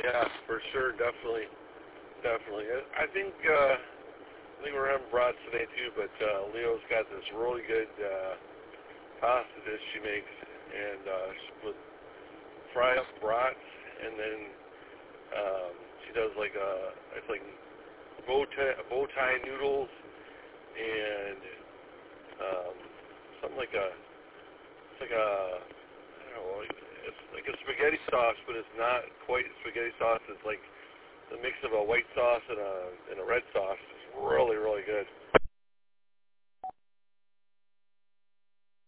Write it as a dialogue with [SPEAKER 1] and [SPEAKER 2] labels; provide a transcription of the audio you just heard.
[SPEAKER 1] Yeah, for sure, definitely. I think we're having brats today too, but Leo's got this really good pasta dish she makes, and with fry up brats, and then she does it's like bow tie noodles, and something like it's like a, I don't know, it's like a spaghetti sauce, but it's not quite spaghetti sauce. It's like the mix of a white sauce and a red sauce. It's really, really good.